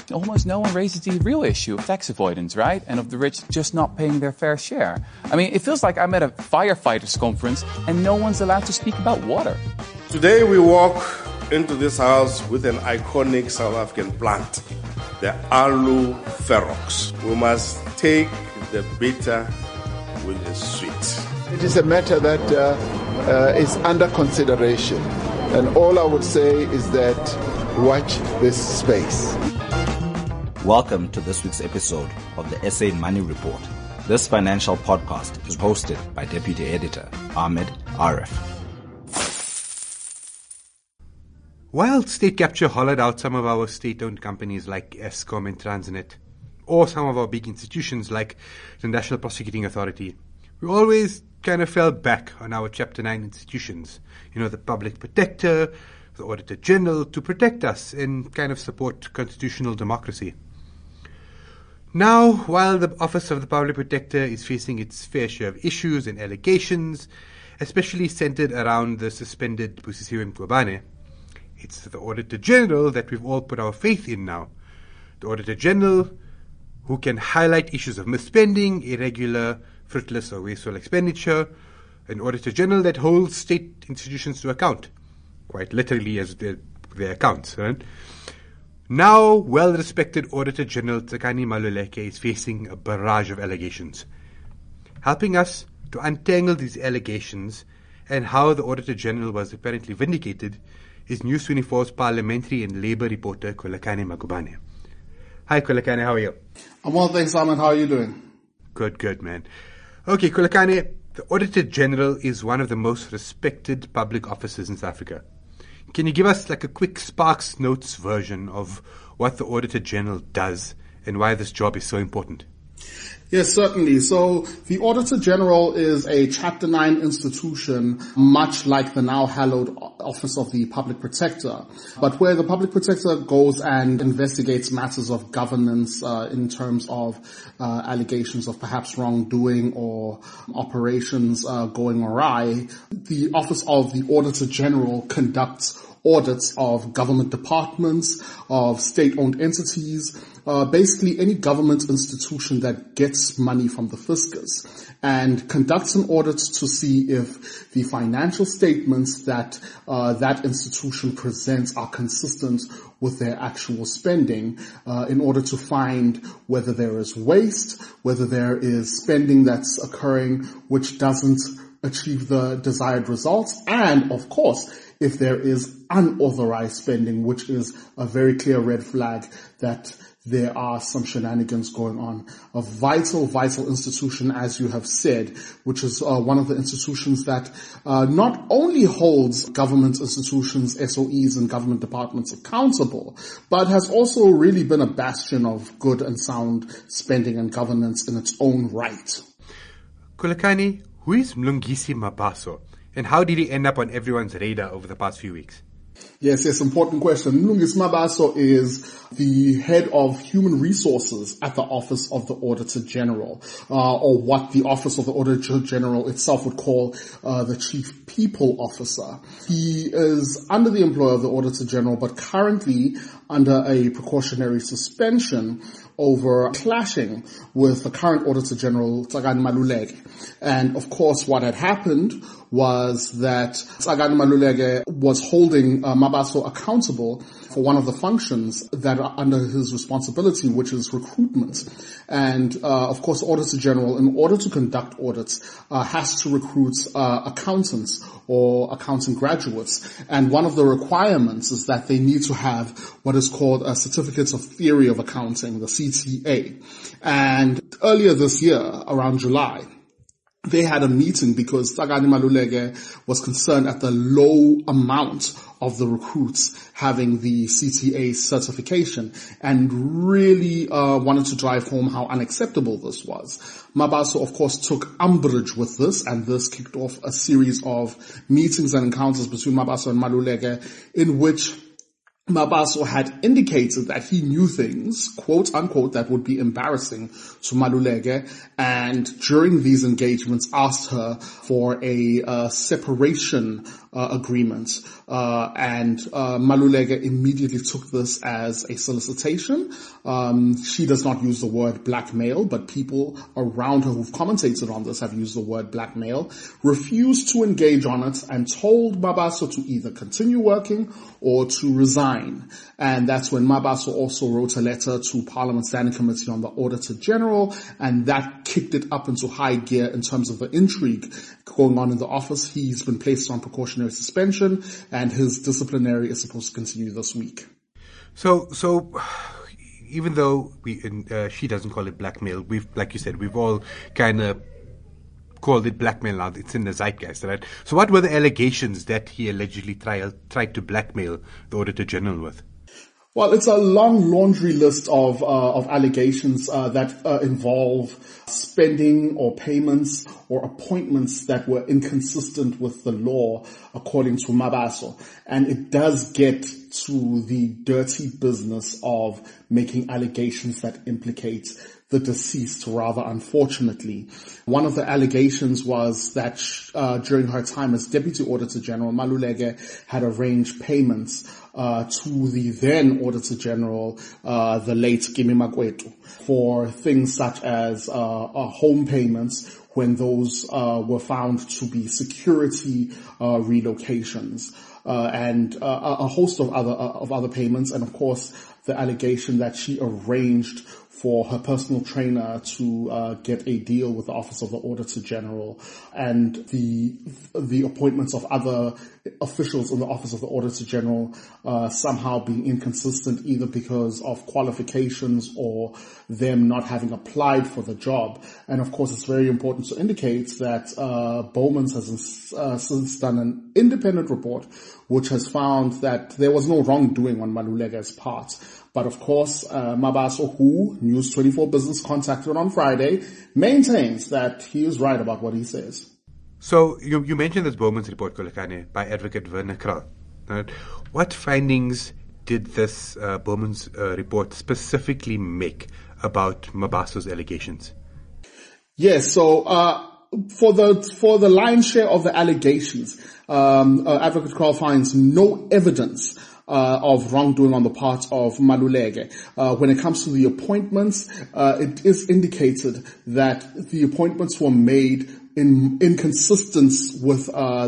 almost no one raises the real issue of tax avoidance, right? And of the rich just not paying their fair share. I mean, it feels like I'm at a firefighters conference and no one's allowed to speak about water. Today we walk into this house with an iconic South African plant, the Aloe Ferox. We must take the bitter with the sweet. It is a matter that is under consideration. And all I would say is that watch this space. Welcome to this week's episode of the SA Money Report. This financial podcast is hosted by Deputy Editor Ahmed Arif. While state capture hollowed out some of our state-owned companies like Eskom and Transnet, or some of our big institutions like the National Prosecuting Authority, we always kind of fell back on our Chapter 9 institutions, the Public Protector, the Auditor General, to protect us and kind of support constitutional democracy. Now, while the Office of the Public Protector is facing its fair share of issues and allegations, especially centered around the suspended Busisiwe Mqobane, it's the Auditor General that we've all put our faith in now. The Auditor General, who can highlight issues of misspending, irregular, fruitless or wasteful expenditure, an Auditor General that holds state institutions to account, quite literally as their accounts. Right? Now, well-respected Auditor General Tsakani Maluleke is facing a barrage of allegations. Helping us to untangle these allegations and how the Auditor General was apparently vindicated is News 24's parliamentary and labour reporter Kolakane Magubane. Hi Kolakane, how are you? I'm well, thanks, Ahmed. How are you doing? Good, man. Okay, Kolakane, the Auditor General is one of the most respected public officers in South Africa. Can you give us like a quick Sparks Notes version of what the Auditor General does and why this job is so important? Yes, certainly. So the Auditor General is a Chapter 9 institution, much like the now hallowed Office of the Public Protector, but where the Public Protector goes and investigates matters of governance in terms of allegations of perhaps wrongdoing or operations going awry. The Office of the Auditor General conducts audits of government departments, of state-owned entities, basically any government institution that gets money from the fiscus, and conducts an audit to see if the financial statements that that institution presents are consistent with their actual spending, in order to find whether there is waste, whether there is spending that's occurring which doesn't achieve the desired results, and of course, if there is unauthorized spending, which is a very clear red flag that there are some shenanigans going on. A vital institution, as you have said, which is one of the institutions that not only holds government institutions, SOEs, and government departments accountable, but has also really been a bastion of good and sound spending and governance in its own right. Kolakane, who is Mlungisi Mabaso, and how did he end up on everyone's radar over the past few weeks? Yes, important question. Mlungisi Mabaso is the head of human resources at the Office of the Auditor General, or what the Office of the Auditor General itself would call the Chief People Officer. He is under the employ of the Auditor General, but currently under a precautionary suspension over clashing with the current Auditor General, Tsakani Maluleke. And of course, what had happened was that Tsakani Maluleke was holding Mabaso accountable for one of the functions that are under his responsibility, which is recruitment. And of course, Auditor General, in order to conduct audits, has to recruit accountants or accounting graduates. And one of the requirements is that they need to have what is called a Certificate of Theory of Accounting, the CTA. And earlier this year, around July, they had a meeting because Tsakani Maluleke was concerned at the low amount of the recruits having the CTA certification and really wanted to drive home how unacceptable this was. Mabaso, of course, took umbrage with this, and this kicked off a series of meetings and encounters between Mabaso and Maluleke in which Mabaso had indicated that he knew things, quote unquote, that would be embarrassing to Maluleke, and during these engagements asked her for a separation agreement. And Maluleke immediately took this as a solicitation. She does not use the word blackmail, but people around her who've commentated on this have used the word blackmail, refused to engage on it, and told Mabaso to either continue working or to resign. And that's when Mabaso also wrote a letter to Parliament Standing Committee on the Auditor General, and that kicked it up into high gear in terms of the intrigue going on in the office. He's been placed on precautionary suspension, and his disciplinary is supposed to continue this week. So even though she doesn't call it blackmail, like you said, we've all kind of called it blackmail now. It's in the zeitgeist, right? So what were the allegations that he allegedly tried to blackmail the Auditor General with? Well, it's a long laundry list of allegations that involve spending or payments or appointments that were inconsistent with the law, according to Mabaso. And it does get to the dirty business of making allegations that implicate the deceased, rather unfortunately. One of the allegations was that during her time as Deputy Auditor General, Maluleke had arranged payments to the then Auditor General, the late Kimi Makwetu, for things such as home payments when those were found to be security relocations, and a host of other payments, and of course the allegation that she arranged for her personal trainer to get a deal with the Office of the Auditor General, and the appointments of other officials in the Office of the Auditor General somehow being inconsistent, either because of qualifications or them not having applied for the job. And of course, it's very important to indicate that Bowmans has since done an independent report which has found that there was no wrongdoing on Maluleke's part. But of course, Mabaso, who News 24 Business contacted on Friday, maintains that he is right about what he says. So you mentioned this Bowmans report, Kolekane, by Advocate Werner Krall. Right? What findings did this Bowmans report specifically make about Mabaso's allegations? Yes, so for the lion's share of the allegations, Advocate Krall finds no evidence of wrongdoing on the part of Maluleke. When it comes to the appointments, it is indicated that the appointments were made in consistence with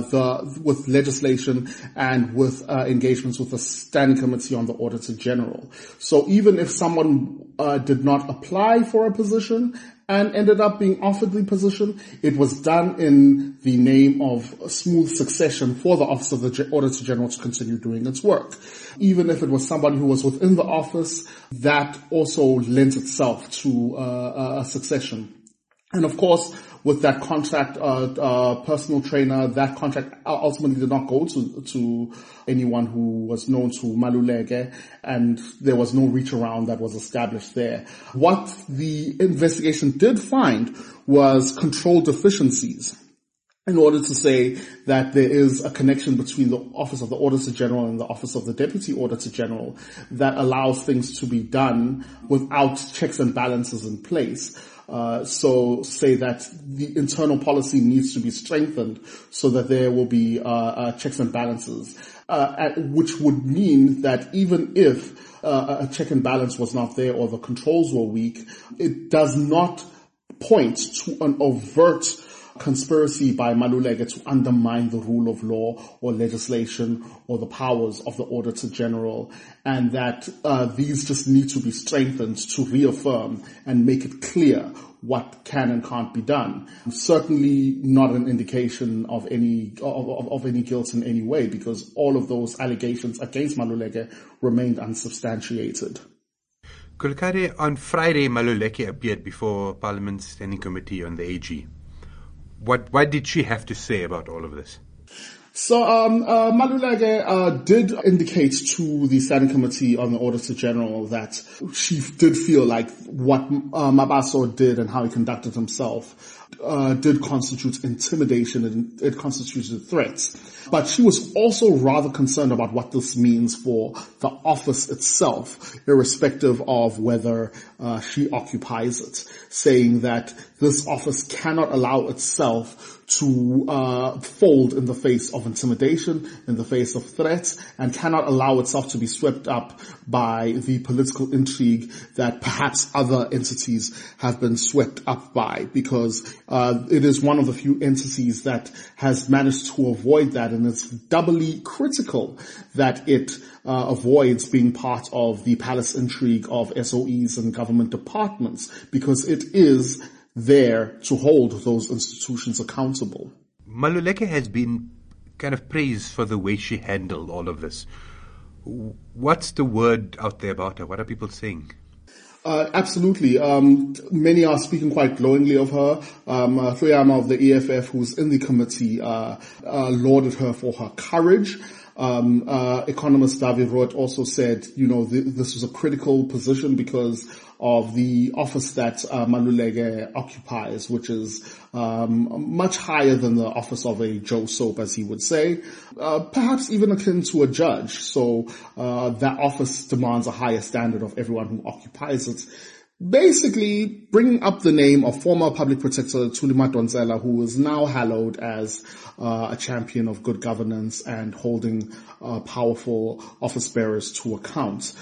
legislation and with engagements with the Standing Committee on the Auditor General. So even if someone did not apply for a position and ended up being offered the position, it was done in the name of smooth succession for the Office of the Auditor General to continue doing its work. Even if it was somebody who was within the office, that also lent itself to a succession. And of course, with that contract, personal trainer, that contract ultimately did not go to anyone who was known to Maluleke, and there was no reach around that was established there. What the investigation did find was control deficiencies, in order to say that there is a connection between the Office of the Auditor General and the Office of the Deputy Auditor General that allows things to be done without checks and balances in place. So say that the internal policy needs to be strengthened so that there will be checks and balances, which would mean that even if a check and balance was not there or the controls were weak, it does not point to an overt conspiracy by Maluleke to undermine the rule of law or legislation or the powers of the Auditor General, and that these just need to be strengthened to reaffirm and make it clear what can and can't be done. Certainly not an indication of any guilt in any way, because all of those allegations against Maluleke remained unsubstantiated. Kolekane, on Friday, Maluleke appeared before Parliament's Standing Committee on the AG. What did she have to say about all of this? So, Maluleke did indicate to the Standing Committee on the Auditor General that she did feel like what Mabaso did and how he conducted himself did constitute intimidation and it constituted threats. But she was also rather concerned about what this means for the office itself, irrespective of whether she occupies it, saying that this office cannot allow itself to fold in the face of intimidation, in the face of threats, and cannot allow itself to be swept up by the political intrigue that perhaps other entities have been swept up by, because it is one of the few entities that has managed to avoid that, and it's doubly critical that it avoids being part of the palace intrigue of SOEs and government departments, because it is there to hold those institutions accountable. Maluleke has been kind of praised for the way she handled all of this. What's the word out there about her? What are people saying? Absolutely. Many are speaking quite glowingly of her. Thuyama of the EFF, who's in the committee, lauded her for her courage. Economist David Roth also said, this was a critical position because of the office that Maluleke occupies, which is much higher than the office of a Joe Soap, as he would say, perhaps even akin to a judge. So that office demands a higher standard of everyone who occupies it. Basically, bringing up the name of former public protector Thuli Madonsela, who is now hallowed as a champion of good governance and holding powerful office bearers to account.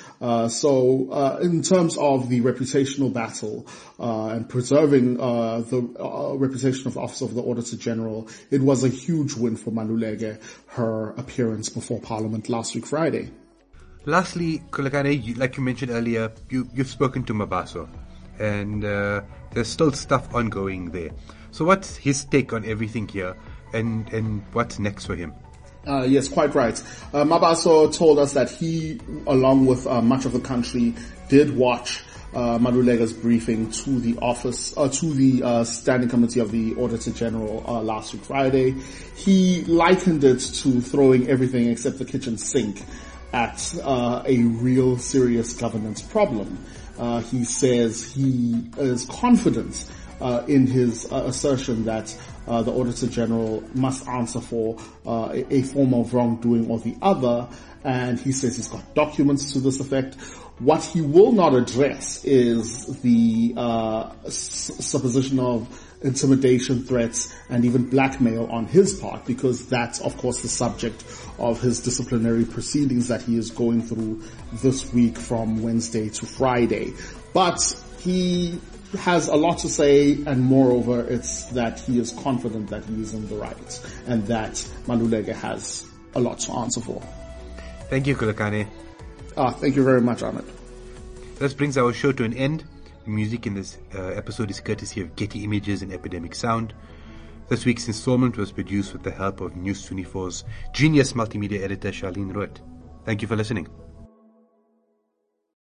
So in terms of the reputational battle and preserving the reputation of the Office of the Auditor General, it was a huge win for Maluleke, her appearance before Parliament last week Friday. Lastly, Khulekane, like you mentioned earlier, you've spoken to Mabaso, and there's still stuff ongoing there. So what's his take on everything here, and what's next for him? Yes, quite right. Mabaso told us that he, along with much of the country, did watch Maluleke's briefing to the office, to the Standing Committee of the Auditor General last week Friday. He likened it to throwing everything except the kitchen sink at a real serious governance problem. He says he is confident in his assertion that the Auditor General must answer for a form of wrongdoing or the other, and he says he's got documents to this effect. What he will not address is the supposition of intimidation, threats, and even blackmail on his part, because that's, of course, the subject of his disciplinary proceedings that he is going through this week from Wednesday to Friday. But he has a lot to say, and moreover, it's that he is confident that he is in the right, and that Maluleke has a lot to answer for. Thank you, Khulekane. Thank you very much, Ahmed. This brings our show to an end. The music in this episode is courtesy of Getty Images and Epidemic Sound. This week's installment was produced with the help of News 24's genius multimedia editor Charlene Root. Thank you for listening.